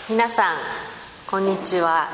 皆さんこんにちは。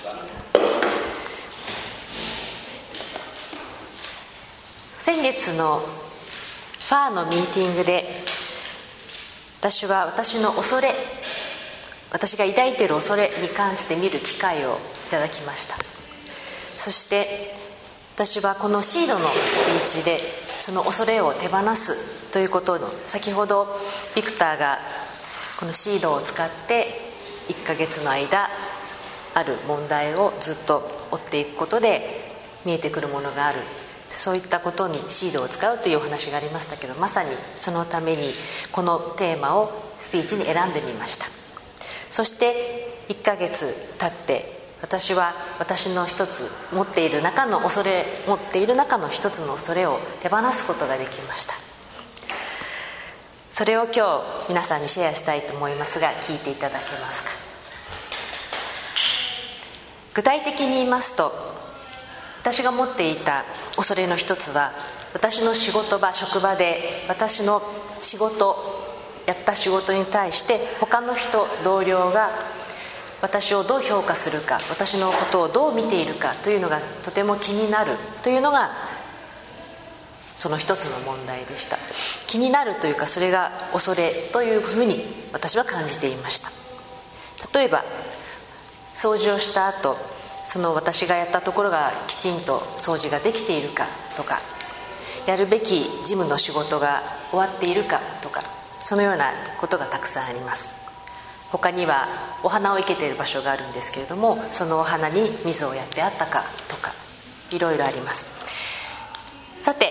先月のファーのミーティングで私は私の恐れ、私が抱いている恐れに関して見る機会をいただきました。そして私はこのシードのスピーチでその恐れを手放すということの、先ほどビクターがこのシードを使って1ヶ月の間ある問題をずっと追っていくことで見えてくるものがある、そういったことにシードを使うというお話がありましたけど、まさにそのためにこのテーマをスピーチに選んでみました。そして1ヶ月経って私は私の一つ持っている中の一つの恐れを手放すことができました。それを今日皆さんにシェアしたいと思いますが、聞いていただけますか。具体的に言いますと、私が持っていた恐れの一つは、私の仕事場、職場で私のやった仕事に対して他の人、同僚が私をどう評価するか、私のことをどう見ているかというのがとても気になるというのがその一つの問題でした。気になるというか、それが恐れというふうに私は感じていました。例えば掃除をした後、その私がやったところがきちんと掃除ができているかとか、やるべき事務の仕事が終わっているかとか、そのようなことがたくさんあります。他にはお花を生けている場所があるんですけれども、そのお花に水をやってあったかとか、いろいろあります。さて、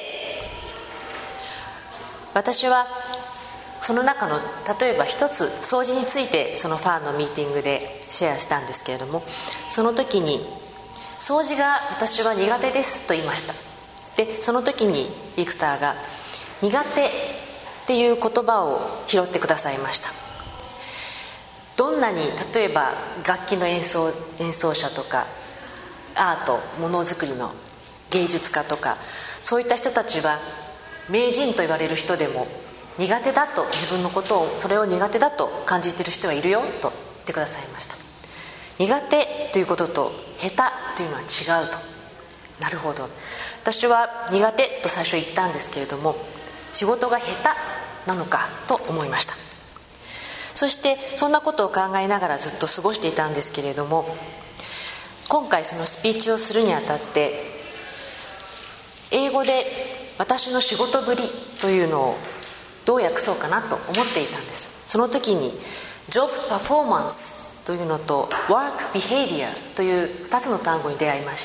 私はその中の例えば一つ、掃除についてそのファーのミーティングでシェアしたんですけれども、その時に掃除が私は苦手ですと言いました。でその時にビクターが苦手っていう言葉を拾ってくださいました。どんなに例えば楽器の演奏者とかアート、ものづくりの芸術家とか、そういった人たちは名人と言われる人でも苦手だと、自分のことをそれを苦手だと感じている人はいるよと言ってくださいました。苦手ということと下手というのは違うと。なるほど、私は苦手と最初言ったんですけれども、仕事が下手なのかと思いました。そしてそんなことを考えながらずっと過ごしていたんですけれども、今回そのスピーチをするにあたって英語で私の仕事ぶりというのをどう訳そうかなと思っていたんです。その時に Job Performance というのと Work Behavior という2つの単語に出会いました。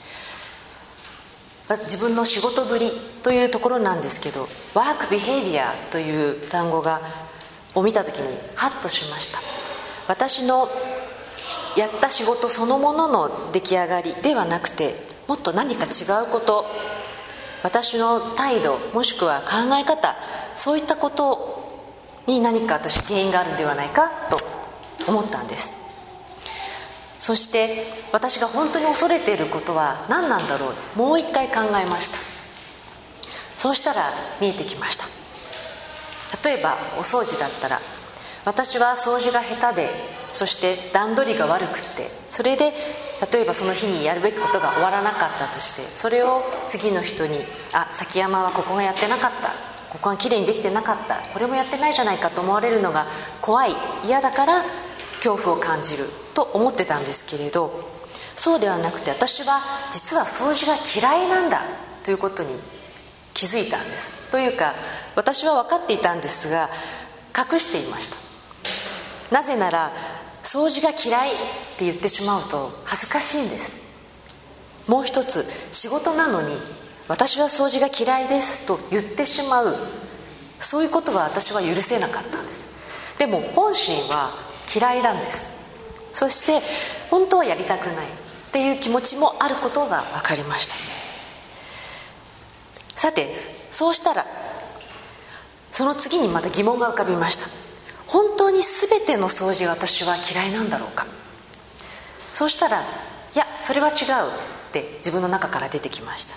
自分の仕事ぶりというところなんですけど、 Work Behavior という単語を見た時にハッとしました。私のやった仕事そのものの出来上がりではなくて、もっと何か違うこと、私の態度もしくは考え方、そういったことに何か私原因があるのではないかと思ったんです。そして私が本当に恐れていることは何なんだろう、もう一回考えました。そうしたら見えてきました。例えばお掃除だったら、私は掃除が下手で、そして段取りが悪くって、それで例えばその日にやるべきことが終わらなかったとして、それを次の人に、崎山はここがやってなかった、ここがきれいにできてなかった、これもやってないじゃないかと思われるのが怖い、嫌だから恐怖を感じると思ってたんですけれど、そうではなくて、私は実は掃除が嫌いなんだということに気づいたんです。というか、私は分かっていたんですが隠していました。なぜなら掃除が嫌いって言ってしまうと恥ずかしいんです。もう一つ、仕事なのに私は掃除が嫌いですと言ってしまう、そういうことは私は許せなかったんです。でも本心は嫌いなんです。そして本当はやりたくないっていう気持ちもあることが分かりました。さて、そうしたらその次にまた疑問が浮かびました。本当に全ての掃除が私は嫌いなんだろうか。そうしたら、いやそれは違うって自分の中から出てきました。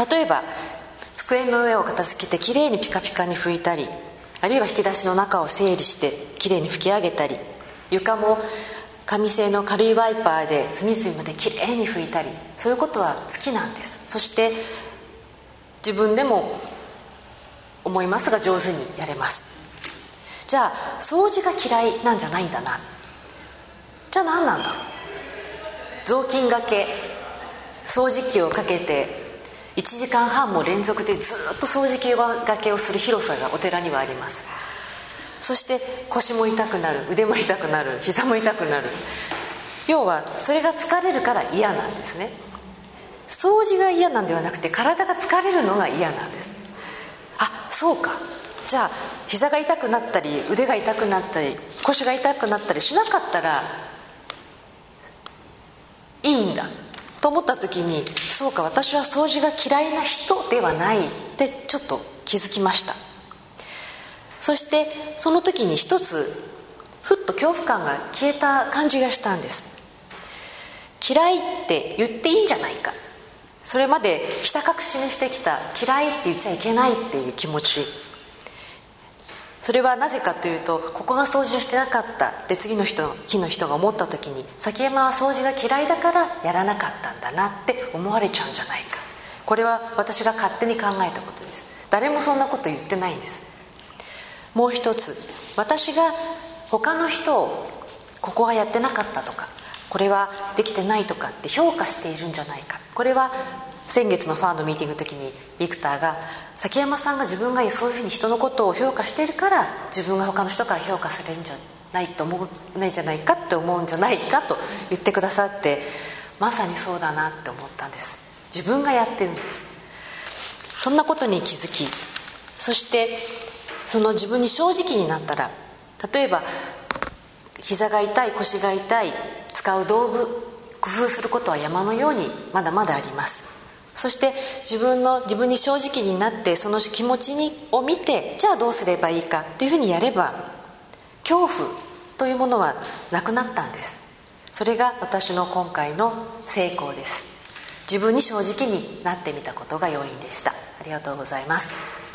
例えば机の上を片付けてきれいにピカピカに拭いたり、あるいは引き出しの中を整理してきれいに拭き上げたり、 床も紙製の軽いワイパーで隅々まできれいに拭いたり、そういうことは好きなんです。そして自分でも思いますが上手にやれます。じゃあ掃除が嫌いなんじゃないんだな。じゃあ何なんだろう。雑巾がけ、掃除機をかけて1時間半も連続でずっと掃除機がけをする広さがお寺にはあります。そして腰も痛くなる、腕も痛くなる、膝も痛くなる。要はそれが疲れるから嫌なんですね。掃除が嫌なんではなくて、体が疲れるのが嫌なんです。あ、そうか。じゃあ膝が痛くなったり腕が痛くなったり腰が痛くなったりしなかったらいいんだと思った時に、そうか、私は掃除が嫌いな人ではないってちょっと気づきました。そしてその時に一つふっと恐怖感が消えた感じがしたんです。嫌いって言っていいんじゃないか、それまでひた隠しにしてきた嫌いって言っちゃいけないっていう気持ち、それはなぜかというと、ここが掃除をしてなかったって次の日の人が思った時に、崎山は掃除が嫌いだからやらなかったんだなって思われちゃうんじゃないか。これは私が勝手に考えたことです。誰もそんなこと言ってないんです。もう一つ、私が他の人をここはやってなかったとか、これはできてないとかって評価しているんじゃないか。これは先月のファンのミーティングの時にビクターが、崎山さんが自分がそういうふうに人のことを評価しているから自分が他の人から評価されるんじゃないと思うないんじゃないかって思うんじゃないかと言ってくださって、まさにそうだなって思ったんです。自分がやってるんです。そんなことに気づき、そしてその自分に正直になったら、例えば膝が痛い、腰が痛い、使う道具工夫することは山のようにまだまだあります。そして自分に正直になって、その気持ちを見て、じゃあどうすればいいかっていうふうにやれば、恐怖というものはなくなったんです。それが私の今回の成功です。自分に正直になってみたことが要因でした。ありがとうございます。